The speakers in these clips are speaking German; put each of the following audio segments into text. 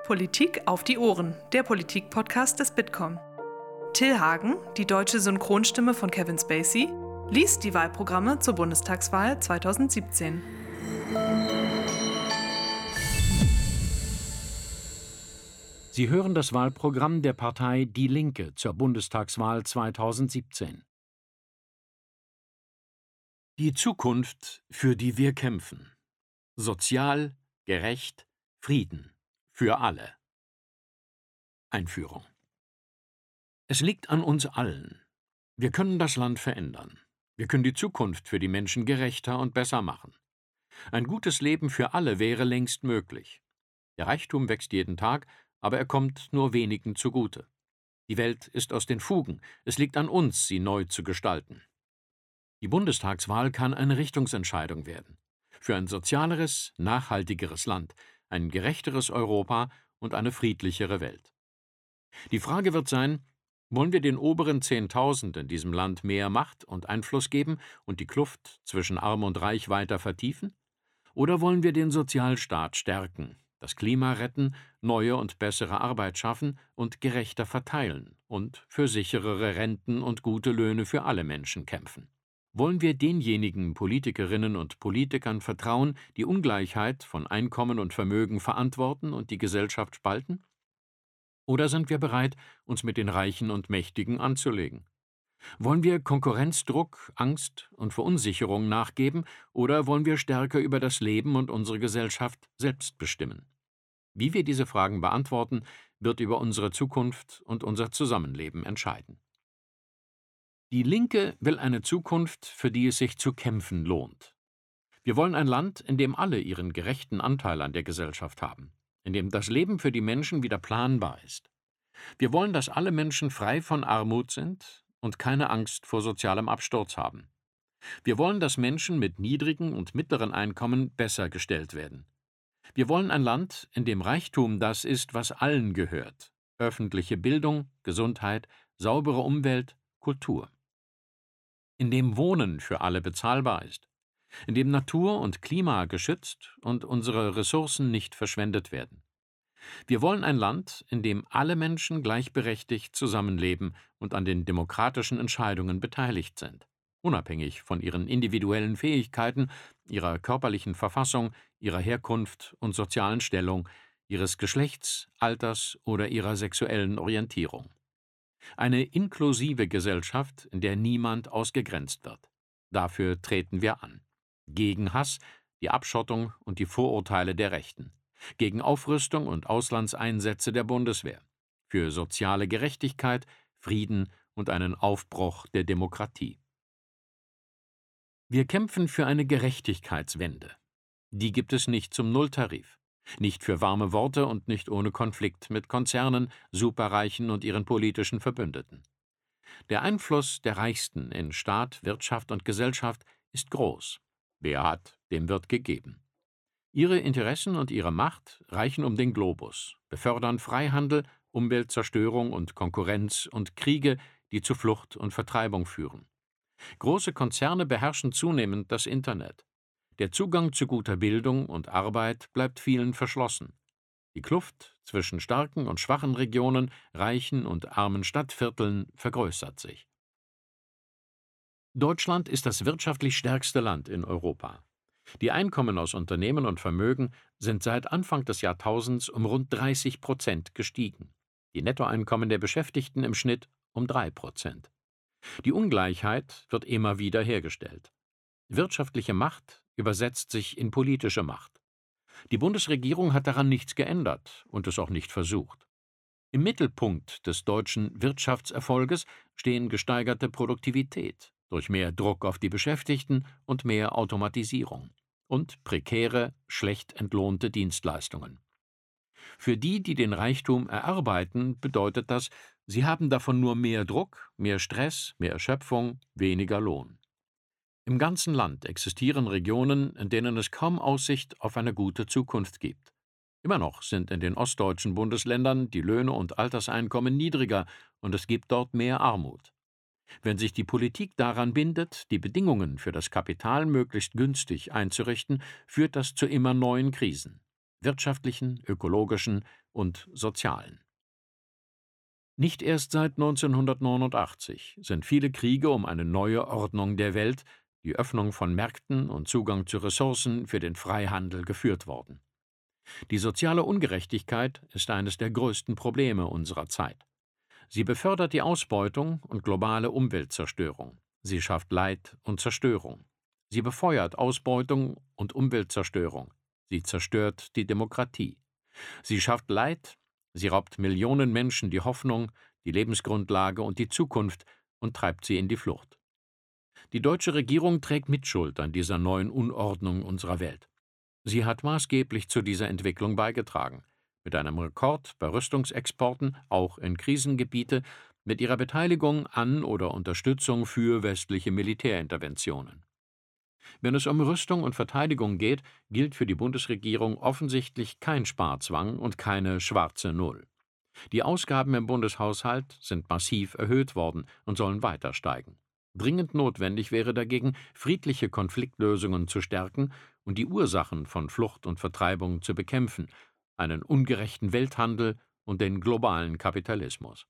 Politik auf die Ohren, der Politik-Podcast des Bitkom. Till Hagen, die deutsche Synchronstimme von Kevin Spacey, liest die Wahlprogramme zur Bundestagswahl 2017. Sie hören das Wahlprogramm der Partei Die Linke zur Bundestagswahl 2017. Die Zukunft, für die wir kämpfen. Sozial, gerecht, Frieden. Für alle. Einführung. Es liegt an uns allen. Wir können das Land verändern. Wir können die Zukunft für die Menschen gerechter und besser machen. Ein gutes Leben für alle wäre längst möglich. Der Reichtum wächst jeden Tag, aber er kommt nur wenigen zugute. Die Welt ist aus den Fugen. Es liegt an uns, sie neu zu gestalten. Die Bundestagswahl kann eine Richtungsentscheidung werden. Für ein sozialeres, nachhaltigeres Land, ein gerechteres Europa und eine friedlichere Welt. Die Frage wird sein, wollen wir den oberen 10.000 in diesem Land mehr Macht und Einfluss geben und die Kluft zwischen Arm und Reich weiter vertiefen? Oder wollen wir den Sozialstaat stärken, das Klima retten, neue und bessere Arbeit schaffen und gerechter verteilen und für sicherere Renten und gute Löhne für alle Menschen kämpfen? Wollen wir denjenigen Politikerinnen und Politikern vertrauen, die Ungleichheit von Einkommen und Vermögen verantworten und die Gesellschaft spalten? Oder sind wir bereit, uns mit den Reichen und Mächtigen anzulegen? Wollen wir Konkurrenzdruck, Angst und Verunsicherung nachgeben, oder wollen wir stärker über das Leben und unsere Gesellschaft selbst bestimmen? Wie wir diese Fragen beantworten, wird über unsere Zukunft und unser Zusammenleben entscheiden. Die Linke will eine Zukunft, für die es sich zu kämpfen lohnt. Wir wollen ein Land, in dem alle ihren gerechten Anteil an der Gesellschaft haben, in dem das Leben für die Menschen wieder planbar ist. Wir wollen, dass alle Menschen frei von Armut sind und keine Angst vor sozialem Absturz haben. Wir wollen, dass Menschen mit niedrigen und mittleren Einkommen besser gestellt werden. Wir wollen ein Land, in dem Reichtum das ist, was allen gehört: öffentliche Bildung, Gesundheit, saubere Umwelt, Kultur. In dem Wohnen für alle bezahlbar ist, in dem Natur und Klima geschützt und unsere Ressourcen nicht verschwendet werden. Wir wollen ein Land, in dem alle Menschen gleichberechtigt zusammenleben und an den demokratischen Entscheidungen beteiligt sind, unabhängig von ihren individuellen Fähigkeiten, ihrer körperlichen Verfassung, ihrer Herkunft und sozialen Stellung, ihres Geschlechts, Alters oder ihrer sexuellen Orientierung. Eine inklusive Gesellschaft, in der niemand ausgegrenzt wird. Dafür treten wir an. Gegen Hass, die Abschottung und die Vorurteile der Rechten. Gegen Aufrüstung und Auslandseinsätze der Bundeswehr. Für soziale Gerechtigkeit, Frieden und einen Aufbruch der Demokratie. Wir kämpfen für eine Gerechtigkeitswende. Die gibt es nicht zum Nulltarif. Nicht für warme Worte und nicht ohne Konflikt mit Konzernen, Superreichen und ihren politischen Verbündeten. Der Einfluss der Reichsten in Staat, Wirtschaft und Gesellschaft ist groß. Wer hat, dem wird gegeben. Ihre Interessen und ihre Macht reichen um den Globus, befördern Freihandel, Umweltzerstörung und Konkurrenz und Kriege, die zu Flucht und Vertreibung führen. Große Konzerne beherrschen zunehmend das Internet. Der Zugang zu guter Bildung und Arbeit bleibt vielen verschlossen. Die Kluft zwischen starken und schwachen Regionen, reichen und armen Stadtvierteln vergrößert sich. Deutschland ist das wirtschaftlich stärkste Land in Europa. Die Einkommen aus Unternehmen und Vermögen sind seit Anfang des Jahrtausends um rund 30% gestiegen. Die Nettoeinkommen der Beschäftigten im Schnitt um 3%. Die Ungleichheit wird immer wieder hergestellt. Wirtschaftliche Macht übersetzt sich in politische Macht. Die Bundesregierung hat daran nichts geändert und es auch nicht versucht. Im Mittelpunkt des deutschen Wirtschaftserfolges stehen gesteigerte Produktivität durch mehr Druck auf die Beschäftigten und mehr Automatisierung und prekäre, schlecht entlohnte Dienstleistungen. Für die, die den Reichtum erarbeiten, bedeutet das, sie haben davon nur mehr Druck, mehr Stress, mehr Erschöpfung, weniger Lohn. Im ganzen Land existieren Regionen, in denen es kaum Aussicht auf eine gute Zukunft gibt. Immer noch sind in den ostdeutschen Bundesländern die Löhne und Alterseinkommen niedriger und es gibt dort mehr Armut. Wenn sich die Politik daran bindet, die Bedingungen für das Kapital möglichst günstig einzurichten, führt das zu immer neuen Krisen: wirtschaftlichen, ökologischen, und sozialen. Nicht erst seit 1989 sind viele Kriege um eine neue Ordnung der Welt, die Öffnung von Märkten und Zugang zu Ressourcen für den Freihandel geführt worden. Die soziale Ungerechtigkeit ist eines der größten Probleme unserer Zeit. Sie befördert die Ausbeutung und globale Umweltzerstörung. Sie schafft Leid und Zerstörung. Sie befeuert Ausbeutung und Umweltzerstörung. Sie zerstört die Demokratie. Sie schafft Leid, sie raubt Millionen Menschen die Hoffnung, die Lebensgrundlage und die Zukunft und treibt sie in die Flucht. Die deutsche Regierung trägt Mitschuld an dieser neuen Unordnung unserer Welt. Sie hat maßgeblich zu dieser Entwicklung beigetragen, mit einem Rekord bei Rüstungsexporten, auch in Krisengebiete, mit ihrer Beteiligung an oder Unterstützung für westliche Militärinterventionen. Wenn es um Rüstung und Verteidigung geht, gilt für die Bundesregierung offensichtlich kein Sparzwang und keine schwarze Null. Die Ausgaben im Bundeshaushalt sind massiv erhöht worden und sollen weiter steigen. Dringend notwendig wäre dagegen, friedliche Konfliktlösungen zu stärken und die Ursachen von Flucht und Vertreibung zu bekämpfen, einen ungerechten Welthandel und den globalen Kapitalismus.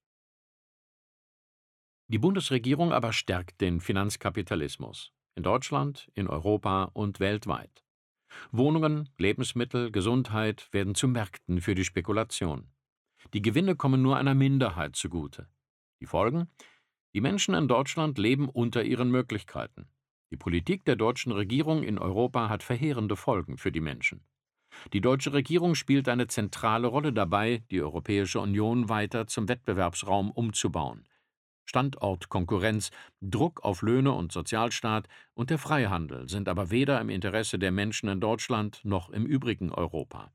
Die Bundesregierung aber stärkt den Finanzkapitalismus. In Deutschland, in Europa und weltweit. Wohnungen, Lebensmittel, Gesundheit werden zu Märkten für die Spekulation. Die Gewinne kommen nur einer Minderheit zugute. Die Folgen? Die Menschen in Deutschland leben unter ihren Möglichkeiten. Die Politik der deutschen Regierung in Europa hat verheerende Folgen für die Menschen. Die deutsche Regierung spielt eine zentrale Rolle dabei, die Europäische Union weiter zum Wettbewerbsraum umzubauen. Standortkonkurrenz, Druck auf Löhne und Sozialstaat und der Freihandel sind aber weder im Interesse der Menschen in Deutschland noch im übrigen Europa.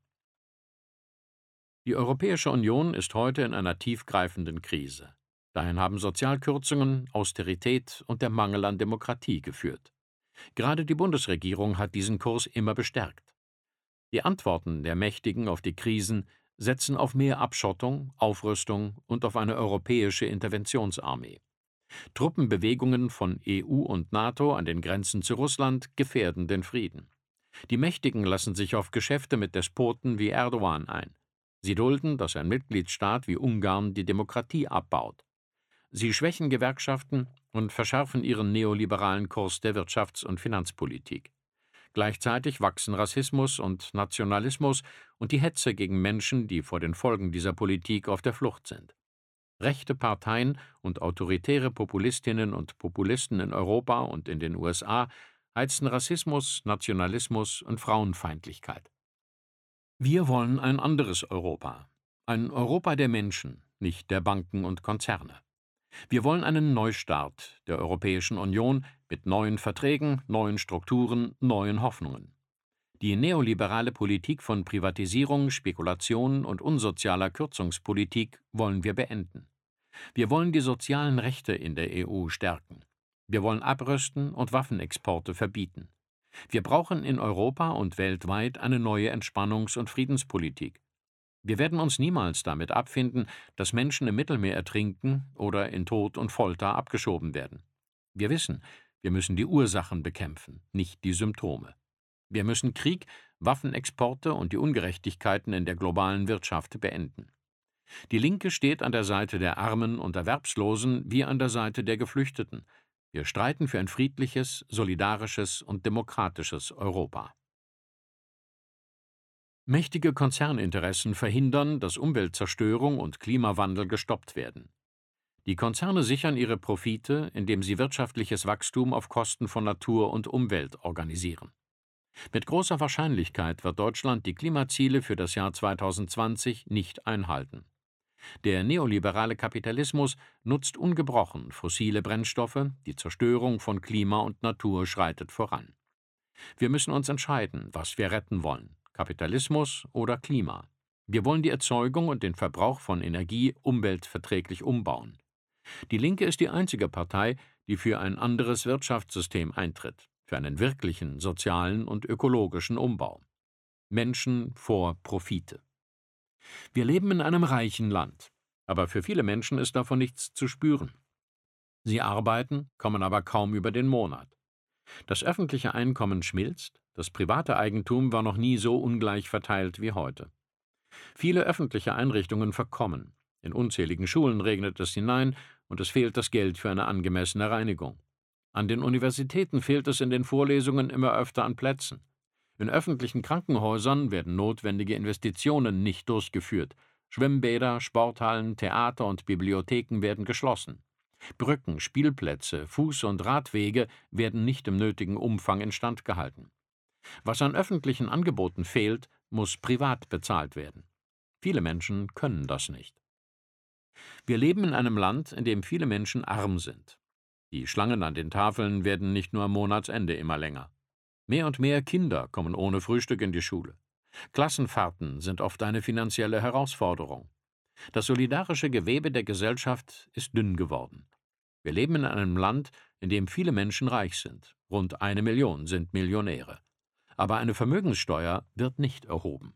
Die Europäische Union ist heute in einer tiefgreifenden Krise. Dahin haben Sozialkürzungen, Austerität und der Mangel an Demokratie geführt. Gerade die Bundesregierung hat diesen Kurs immer bestärkt. Die Antworten der Mächtigen auf die Krisen setzen auf mehr Abschottung, Aufrüstung und auf eine europäische Interventionsarmee. Truppenbewegungen von EU und NATO an den Grenzen zu Russland gefährden den Frieden. Die Mächtigen lassen sich auf Geschäfte mit Despoten wie Erdogan ein. Sie dulden, dass ein Mitgliedstaat wie Ungarn die Demokratie abbaut. Sie schwächen Gewerkschaften und verschärfen ihren neoliberalen Kurs der Wirtschafts- und Finanzpolitik. Gleichzeitig wachsen Rassismus und Nationalismus und die Hetze gegen Menschen, die vor den Folgen dieser Politik auf der Flucht sind. Rechte Parteien und autoritäre Populistinnen und Populisten in Europa und in den USA heizen Rassismus, Nationalismus und Frauenfeindlichkeit. Wir wollen ein anderes Europa. Ein Europa der Menschen, nicht der Banken und Konzerne. Wir wollen einen Neustart der Europäischen Union mit neuen Verträgen, neuen Strukturen, neuen Hoffnungen. Die neoliberale Politik von Privatisierung, Spekulation und unsozialer Kürzungspolitik wollen wir beenden. Wir wollen die sozialen Rechte in der EU stärken. Wir wollen abrüsten und Waffenexporte verbieten. Wir brauchen in Europa und weltweit eine neue Entspannungs- und Friedenspolitik. Wir werden uns niemals damit abfinden, dass Menschen im Mittelmeer ertrinken oder in Tod und Folter abgeschoben werden. Wir wissen, wir müssen die Ursachen bekämpfen, nicht die Symptome. Wir müssen Krieg, Waffenexporte und die Ungerechtigkeiten in der globalen Wirtschaft beenden. Die Linke steht an der Seite der Armen und Erwerbslosen wie an der Seite der Geflüchteten. Wir streiten für ein friedliches, solidarisches und demokratisches Europa. Mächtige Konzerninteressen verhindern, dass Umweltzerstörung und Klimawandel gestoppt werden. Die Konzerne sichern ihre Profite, indem sie wirtschaftliches Wachstum auf Kosten von Natur und Umwelt organisieren. Mit großer Wahrscheinlichkeit wird Deutschland die Klimaziele für das Jahr 2020 nicht einhalten. Der neoliberale Kapitalismus nutzt ungebrochen fossile Brennstoffe, die Zerstörung von Klima und Natur schreitet voran. Wir müssen uns entscheiden, was wir retten wollen: Kapitalismus oder Klima. Wir wollen die Erzeugung und den Verbrauch von Energie umweltverträglich umbauen. Die Linke ist die einzige Partei, die für ein anderes Wirtschaftssystem eintritt, für einen wirklichen sozialen und ökologischen Umbau. Menschen vor Profite. Wir leben in einem reichen Land, aber für viele Menschen ist davon nichts zu spüren. Sie arbeiten, kommen aber kaum über den Monat. Das öffentliche Einkommen schmilzt, das private Eigentum war noch nie so ungleich verteilt wie heute. Viele öffentliche Einrichtungen verkommen. In unzähligen Schulen regnet es hinein und es fehlt das Geld für eine angemessene Reinigung. An den Universitäten fehlt es in den Vorlesungen immer öfter an Plätzen. In öffentlichen Krankenhäusern werden notwendige Investitionen nicht durchgeführt. Schwimmbäder, Sporthallen, Theater und Bibliotheken werden geschlossen. Brücken, Spielplätze, Fuß- und Radwege werden nicht im nötigen Umfang instand gehalten. Was an öffentlichen Angeboten fehlt, muss privat bezahlt werden. Viele Menschen können das nicht. Wir leben in einem Land, in dem viele Menschen arm sind. Die Schlangen an den Tafeln werden nicht nur am Monatsende immer länger. Mehr und mehr Kinder kommen ohne Frühstück in die Schule. Klassenfahrten sind oft eine finanzielle Herausforderung. Das solidarische Gewebe der Gesellschaft ist dünn geworden. Wir leben in einem Land, in dem viele Menschen reich sind. Rund 1 Million sind Millionäre. Aber eine Vermögenssteuer wird nicht erhoben.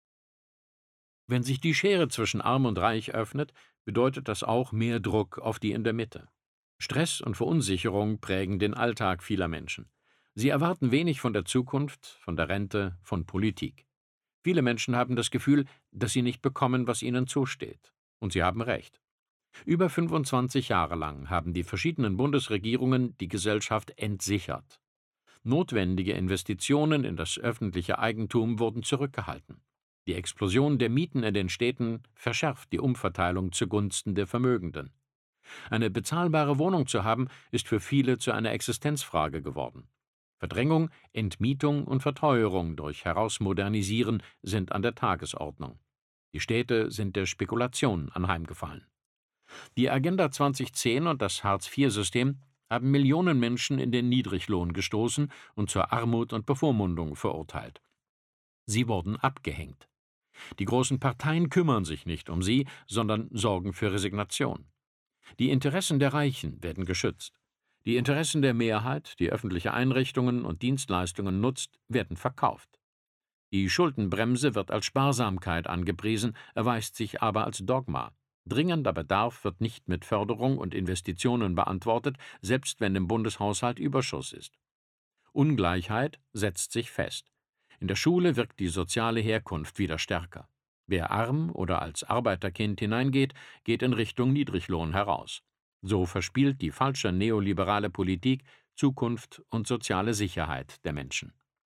Wenn sich die Schere zwischen Arm und Reich öffnet, bedeutet das auch mehr Druck auf die in der Mitte. Stress und Verunsicherung prägen den Alltag vieler Menschen. Sie erwarten wenig von der Zukunft, von der Rente, von Politik. Viele Menschen haben das Gefühl, dass sie nicht bekommen, was ihnen zusteht. Und sie haben recht. Über 25 Jahre lang haben die verschiedenen Bundesregierungen die Gesellschaft entsichert. Notwendige Investitionen in das öffentliche Eigentum wurden zurückgehalten. Die Explosion der Mieten in den Städten verschärft die Umverteilung zugunsten der Vermögenden. Eine bezahlbare Wohnung zu haben, ist für viele zu einer Existenzfrage geworden. Verdrängung, Entmietung und Verteuerung durch Herausmodernisieren sind an der Tagesordnung. Die Städte sind der Spekulation anheimgefallen. Die Agenda 2010 und das Hartz-IV-System haben Millionen Menschen in den Niedriglohn gestoßen und zur Armut und Bevormundung verurteilt. Sie wurden abgehängt. Die großen Parteien kümmern sich nicht um sie, sondern sorgen für Resignation. Die Interessen der Reichen werden geschützt. Die Interessen der Mehrheit, die öffentliche Einrichtungen und Dienstleistungen nutzt, werden verkauft. Die Schuldenbremse wird als Sparsamkeit angepriesen, erweist sich aber als Dogma. Dringender Bedarf wird nicht mit Förderung und Investitionen beantwortet, selbst wenn im Bundeshaushalt Überschuss ist. Ungleichheit setzt sich fest. In der Schule wirkt die soziale Herkunft wieder stärker. Wer arm oder als Arbeiterkind hineingeht, geht in Richtung Niedriglohn heraus. So verspielt die falsche neoliberale Politik Zukunft und soziale Sicherheit der Menschen.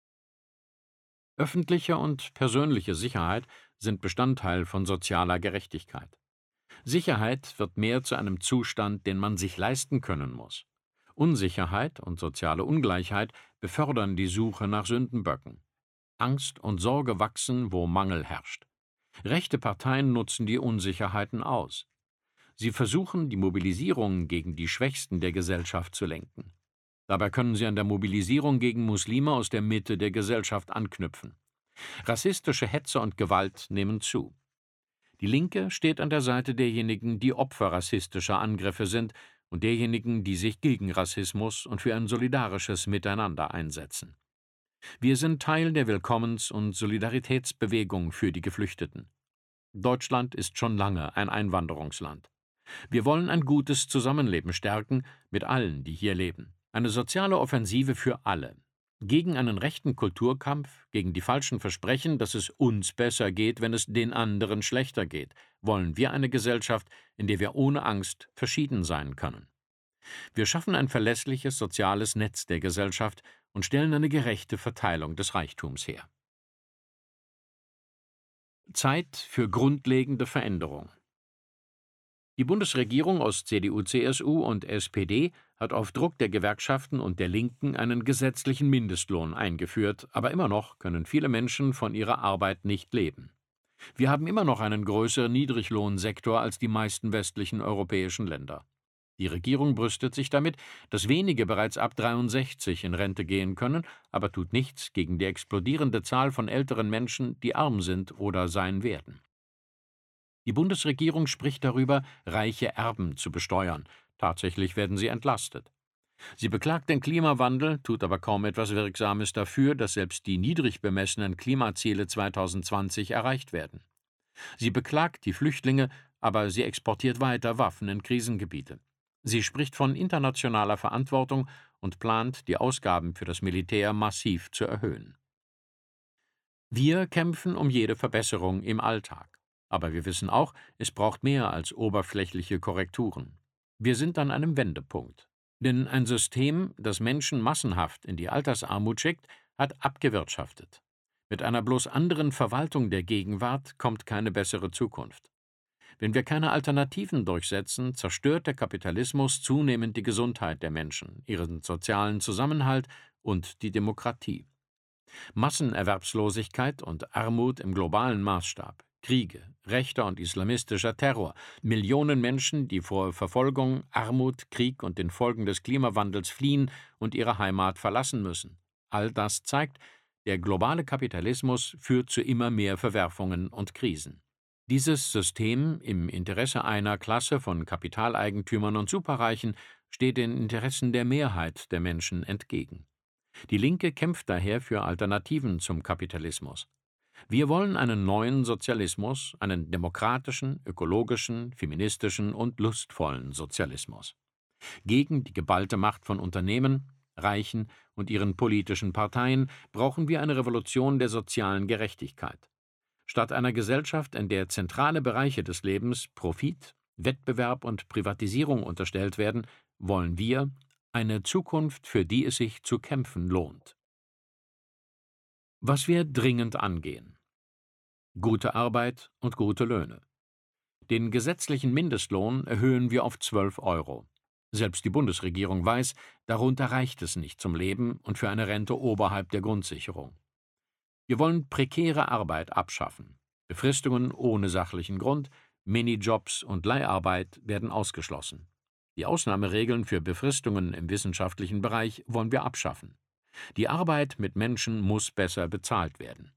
Öffentliche und persönliche Sicherheit sind Bestandteil von sozialer Gerechtigkeit. Sicherheit wird mehr zu einem Zustand, den man sich leisten können muss. Unsicherheit und soziale Ungleichheit befördern die Suche nach Sündenböcken. Angst und Sorge wachsen, wo Mangel herrscht. Rechte Parteien nutzen die Unsicherheiten aus. Sie versuchen, die Mobilisierung gegen die Schwächsten der Gesellschaft zu lenken. Dabei können sie an der Mobilisierung gegen Muslime aus der Mitte der Gesellschaft anknüpfen. Rassistische Hetze und Gewalt nehmen zu. Die Linke steht an der Seite derjenigen, die Opfer rassistischer Angriffe sind und derjenigen, die sich gegen Rassismus und für ein solidarisches Miteinander einsetzen. Wir sind Teil der Willkommens- und Solidaritätsbewegung für die Geflüchteten. Deutschland ist schon lange ein Einwanderungsland. Wir wollen ein gutes Zusammenleben stärken mit allen, die hier leben. Eine soziale Offensive für alle. Gegen einen rechten Kulturkampf, gegen die falschen Versprechen, dass es uns besser geht, wenn es den anderen schlechter geht, wollen wir eine Gesellschaft, in der wir ohne Angst verschieden sein können. Wir schaffen ein verlässliches soziales Netz der Gesellschaft und stellen eine gerechte Verteilung des Reichtums her. Zeit für grundlegende Veränderung. Die Bundesregierung aus CDU, CSU und SPD hat auf Druck der Gewerkschaften und der Linken einen gesetzlichen Mindestlohn eingeführt, aber immer noch können viele Menschen von ihrer Arbeit nicht leben. Wir haben immer noch einen größeren Niedriglohnsektor als die meisten westlichen europäischen Länder. Die Regierung brüstet sich damit, dass wenige bereits ab 63 in Rente gehen können, aber tut nichts gegen die explodierende Zahl von älteren Menschen, die arm sind oder sein werden. Die Bundesregierung spricht darüber, reiche Erben zu besteuern. Tatsächlich werden sie entlastet. Sie beklagt den Klimawandel, tut aber kaum etwas Wirksames dafür, dass selbst die niedrig bemessenen Klimaziele 2020 erreicht werden. Sie beklagt die Flüchtlinge, aber sie exportiert weiter Waffen in Krisengebiete. Sie spricht von internationaler Verantwortung und plant, die Ausgaben für das Militär massiv zu erhöhen. Wir kämpfen um jede Verbesserung im Alltag. Aber wir wissen auch, es braucht mehr als oberflächliche Korrekturen. Wir sind an einem Wendepunkt. Denn ein System, das Menschen massenhaft in die Altersarmut schickt, hat abgewirtschaftet. Mit einer bloß anderen Verwaltung der Gegenwart kommt keine bessere Zukunft. Wenn wir keine Alternativen durchsetzen, zerstört der Kapitalismus zunehmend die Gesundheit der Menschen, ihren sozialen Zusammenhalt und die Demokratie. Massenerwerbslosigkeit und Armut im globalen Maßstab, Kriege, rechter und islamistischer Terror, Millionen Menschen, die vor Verfolgung, Armut, Krieg und den Folgen des Klimawandels fliehen und ihre Heimat verlassen müssen. All das zeigt, der globale Kapitalismus führt zu immer mehr Verwerfungen und Krisen. Dieses System im Interesse einer Klasse von Kapitaleigentümern und Superreichen steht den Interessen der Mehrheit der Menschen entgegen. Die Linke kämpft daher für Alternativen zum Kapitalismus. Wir wollen einen neuen Sozialismus, einen demokratischen, ökologischen, feministischen und lustvollen Sozialismus. Gegen die geballte Macht von Unternehmen, Reichen und ihren politischen Parteien brauchen wir eine Revolution der sozialen Gerechtigkeit. Statt einer Gesellschaft, in der zentrale Bereiche des Lebens Profit, Wettbewerb und Privatisierung unterstellt werden, wollen wir eine Zukunft, für die es sich zu kämpfen lohnt. Was wir dringend angehen: Gute Arbeit und gute Löhne. Den gesetzlichen Mindestlohn erhöhen wir auf 12 Euro. Selbst die Bundesregierung weiß, darunter reicht es nicht zum Leben und für eine Rente oberhalb der Grundsicherung. Wir wollen prekäre Arbeit abschaffen. Befristungen ohne sachlichen Grund, Minijobs und Leiharbeit werden ausgeschlossen. Die Ausnahmeregeln für Befristungen im wissenschaftlichen Bereich wollen wir abschaffen. Die Arbeit mit Menschen muss besser bezahlt werden.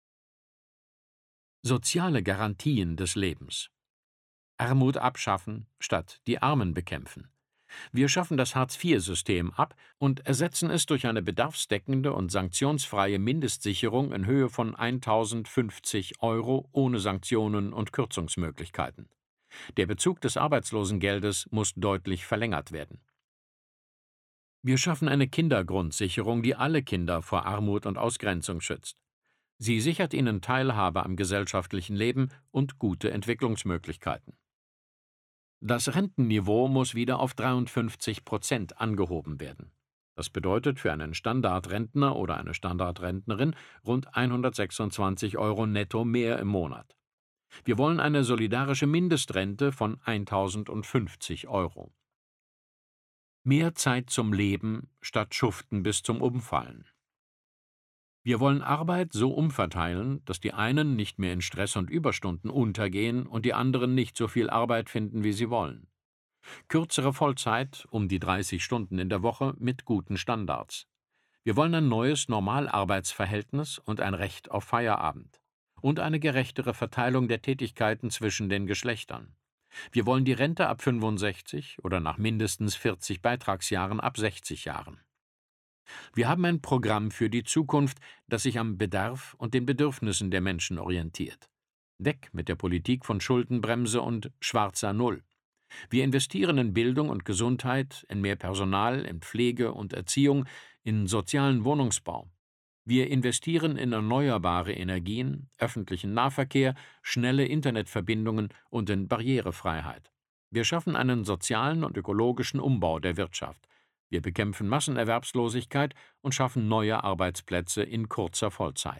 Soziale Garantien des Lebens. Armut abschaffen, statt die Armen bekämpfen. Wir schaffen das Hartz-IV-System ab und ersetzen es durch eine bedarfsdeckende und sanktionsfreie Mindestsicherung in Höhe von 1.050 Euro ohne Sanktionen und Kürzungsmöglichkeiten. Der Bezug des Arbeitslosengeldes muss deutlich verlängert werden. Wir schaffen eine Kindergrundsicherung, die alle Kinder vor Armut und Ausgrenzung schützt. Sie sichert ihnen Teilhabe am gesellschaftlichen Leben und gute Entwicklungsmöglichkeiten. Das Rentenniveau muss wieder auf 53% angehoben werden. Das bedeutet für einen Standardrentner oder eine Standardrentnerin rund 126 Euro netto mehr im Monat. Wir wollen eine solidarische Mindestrente von 1.050 Euro. Mehr Zeit zum Leben statt Schuften bis zum Umfallen. Wir wollen Arbeit so umverteilen, dass die einen nicht mehr in Stress und Überstunden untergehen und die anderen nicht so viel Arbeit finden, wie sie wollen. Kürzere Vollzeit, um die 30 Stunden in der Woche mit guten Standards. Wir wollen ein neues Normalarbeitsverhältnis und ein Recht auf Feierabend. Und eine gerechtere Verteilung der Tätigkeiten zwischen den Geschlechtern. Wir wollen die Rente ab 65 oder nach mindestens 40 Beitragsjahren ab 60 Jahren. Wir haben ein Programm für die Zukunft, das sich am Bedarf und den Bedürfnissen der Menschen orientiert. Weg mit der Politik von Schuldenbremse und schwarzer Null. Wir investieren in Bildung und Gesundheit, in mehr Personal, in Pflege und Erziehung, in sozialen Wohnungsbau. Wir investieren in erneuerbare Energien, öffentlichen Nahverkehr, schnelle Internetverbindungen und in Barrierefreiheit. Wir schaffen einen sozialen und ökologischen Umbau der Wirtschaft. Wir bekämpfen Massenerwerbslosigkeit und schaffen neue Arbeitsplätze in kurzer Vollzeit.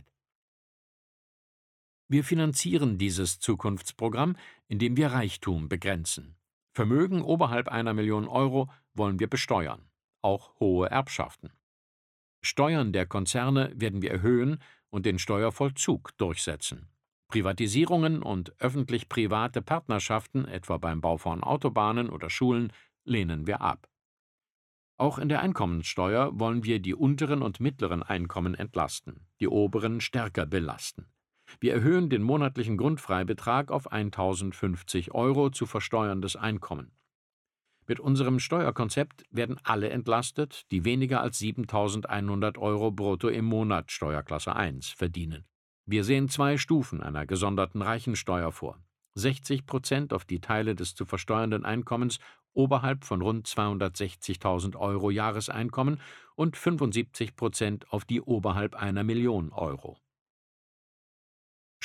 Wir finanzieren dieses Zukunftsprogramm, indem wir Reichtum begrenzen. Vermögen oberhalb 1 Million Euro wollen wir besteuern, auch hohe Erbschaften. Steuern der Konzerne werden wir erhöhen und den Steuervollzug durchsetzen. Privatisierungen und öffentlich-private Partnerschaften, etwa beim Bau von Autobahnen oder Schulen, lehnen wir ab. Auch in der Einkommensteuer wollen wir die unteren und mittleren Einkommen entlasten, die oberen stärker belasten. Wir erhöhen den monatlichen Grundfreibetrag auf 1.050 Euro zu versteuerndes Einkommen. Mit unserem Steuerkonzept werden alle entlastet, die weniger als 7.100 Euro brutto im Monat Steuerklasse 1 verdienen. Wir sehen 2 Stufen einer gesonderten Reichensteuer vor. 60% auf die Teile des zu versteuernden Einkommens oberhalb von rund 260.000 Euro Jahreseinkommen und 75% auf die oberhalb 1 Million Euro.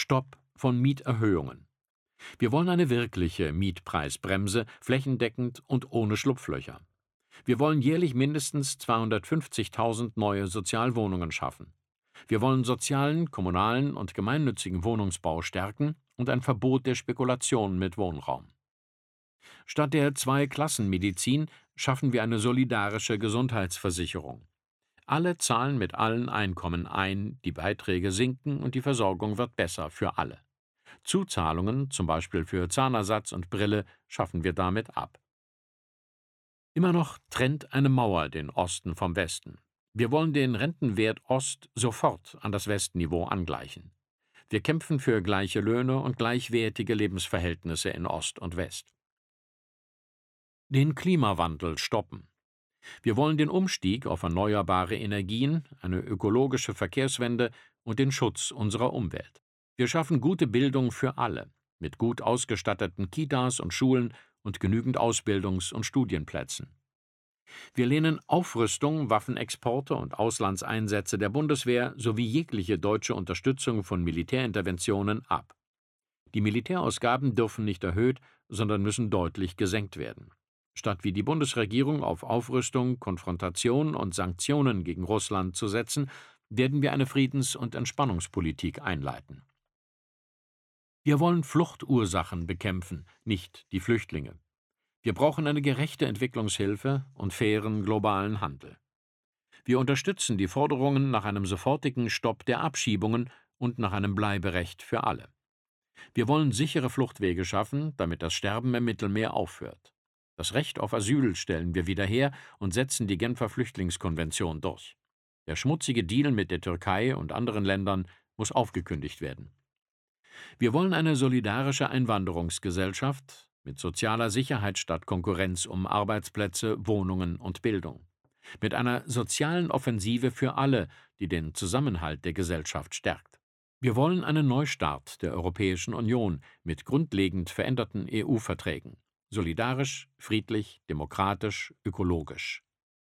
Stopp von Mieterhöhungen. Wir wollen eine wirkliche Mietpreisbremse, flächendeckend und ohne Schlupflöcher. Wir wollen jährlich mindestens 250.000 neue Sozialwohnungen schaffen. Wir wollen sozialen, kommunalen und gemeinnützigen Wohnungsbau stärken und ein Verbot der Spekulation mit Wohnraum. Statt der Zweiklassenmedizin schaffen wir eine solidarische Gesundheitsversicherung. Alle zahlen mit allen Einkommen ein, die Beiträge sinken und die Versorgung wird besser für alle. Zuzahlungen, zum Beispiel für Zahnersatz und Brille, schaffen wir damit ab. Immer noch trennt eine Mauer den Osten vom Westen. Wir wollen den Rentenwert Ost sofort an das Westniveau angleichen. Wir kämpfen für gleiche Löhne und gleichwertige Lebensverhältnisse in Ost und West. Den Klimawandel stoppen. Wir wollen den Umstieg auf erneuerbare Energien, eine ökologische Verkehrswende und den Schutz unserer Umwelt. Wir schaffen gute Bildung für alle, mit gut ausgestatteten Kitas und Schulen und genügend Ausbildungs- und Studienplätzen. Wir lehnen Aufrüstung, Waffenexporte und Auslandseinsätze der Bundeswehr sowie jegliche deutsche Unterstützung von Militärinterventionen ab. Die Militärausgaben dürfen nicht erhöht, sondern müssen deutlich gesenkt werden. Statt wie die Bundesregierung auf Aufrüstung, Konfrontation und Sanktionen gegen Russland zu setzen, werden wir eine Friedens- und Entspannungspolitik einleiten. Wir wollen Fluchtursachen bekämpfen, nicht die Flüchtlinge. Wir brauchen eine gerechte Entwicklungshilfe und fairen globalen Handel. Wir unterstützen die Forderungen nach einem sofortigen Stopp der Abschiebungen und nach einem Bleiberecht für alle. Wir wollen sichere Fluchtwege schaffen, damit das Sterben im Mittelmeer aufhört. Das Recht auf Asyl stellen wir wieder her und setzen die Genfer Flüchtlingskonvention durch. Der schmutzige Deal mit der Türkei und anderen Ländern muss aufgekündigt werden. Wir wollen eine solidarische Einwanderungsgesellschaft mit sozialer Sicherheit statt Konkurrenz um Arbeitsplätze, Wohnungen und Bildung. Mit einer sozialen Offensive für alle, die den Zusammenhalt der Gesellschaft stärkt. Wir wollen einen Neustart der Europäischen Union mit grundlegend veränderten EU-Verträgen. Solidarisch, friedlich, demokratisch, ökologisch.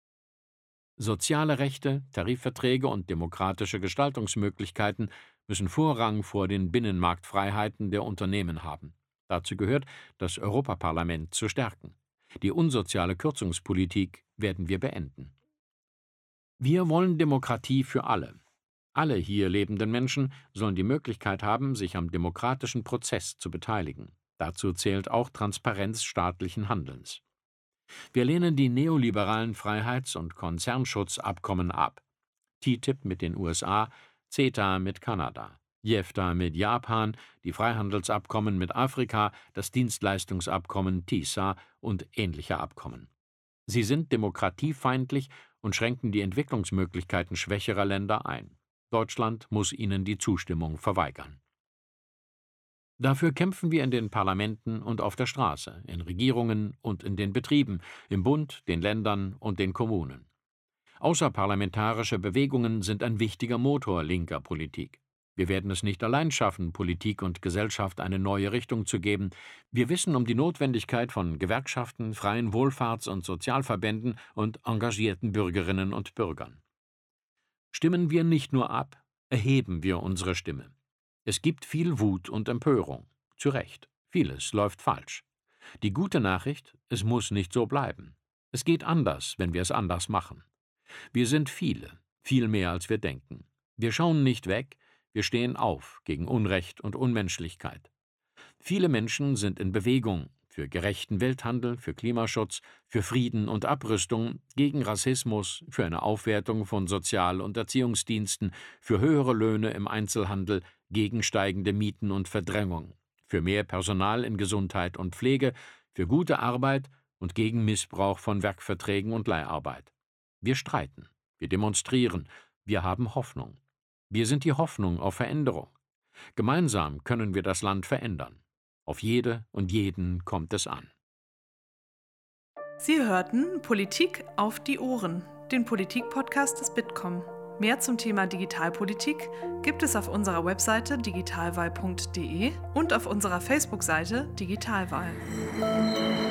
Soziale Rechte, Tarifverträge und demokratische Gestaltungsmöglichkeiten müssen Vorrang vor den Binnenmarktfreiheiten der Unternehmen haben. Dazu gehört, das Europaparlament zu stärken. Die unsoziale Kürzungspolitik werden wir beenden. Wir wollen Demokratie für alle. Alle hier lebenden Menschen sollen die Möglichkeit haben, sich am demokratischen Prozess zu beteiligen. Dazu zählt auch Transparenz staatlichen Handelns. Wir lehnen die neoliberalen Freiheits- und Konzernschutzabkommen ab. TTIP mit den USA, CETA mit Kanada, JEFTA mit Japan, die Freihandelsabkommen mit Afrika, das Dienstleistungsabkommen TISA und ähnliche Abkommen. Sie sind demokratiefeindlich und schränken die Entwicklungsmöglichkeiten schwächerer Länder ein. Deutschland muss ihnen die Zustimmung verweigern. Dafür kämpfen wir in den Parlamenten und auf der Straße, in Regierungen und in den Betrieben, im Bund, den Ländern und den Kommunen. Außerparlamentarische Bewegungen sind ein wichtiger Motor linker Politik. Wir werden es nicht allein schaffen, Politik und Gesellschaft eine neue Richtung zu geben. Wir wissen um die Notwendigkeit von Gewerkschaften, freien Wohlfahrts- und Sozialverbänden und engagierten Bürgerinnen und Bürgern. Stimmen wir nicht nur ab, erheben wir unsere Stimme. Es gibt viel Wut und Empörung. Zu Recht. Vieles läuft falsch. Die gute Nachricht: Es muss nicht so bleiben. Es geht anders, wenn wir es anders machen. Wir sind viele, viel mehr als wir denken. Wir schauen nicht weg, wir stehen auf gegen Unrecht und Unmenschlichkeit. Viele Menschen sind in Bewegung für gerechten Welthandel, für Klimaschutz, für Frieden und Abrüstung, gegen Rassismus, für eine Aufwertung von Sozial- und Erziehungsdiensten, für höhere Löhne im Einzelhandel, gegen steigende Mieten und Verdrängung, für mehr Personal in Gesundheit und Pflege, für gute Arbeit und gegen Missbrauch von Werkverträgen und Leiharbeit. Wir streiten, wir demonstrieren, wir haben Hoffnung. Wir sind die Hoffnung auf Veränderung. Gemeinsam können wir das Land verändern. Auf jede und jeden kommt es an. Sie hörten Politik auf die Ohren, den Politik-Podcast des Bitkom. Mehr zum Thema Digitalpolitik gibt es auf unserer Webseite digitalwahl.de und auf unserer Facebook-Seite Digitalwahl.